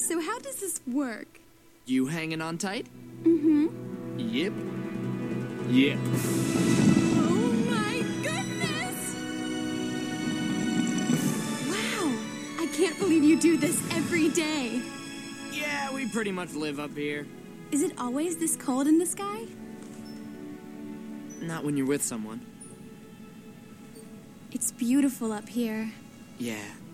So how does this work? You hanging on tight? Mm-hmm. Yep. Yep. Oh my goodness! Wow! I can't believe you do this every day. Yeah, we pretty much live up here. Is it always this cold in the sky? Not when you're with someone. It's beautiful up here. Yeah,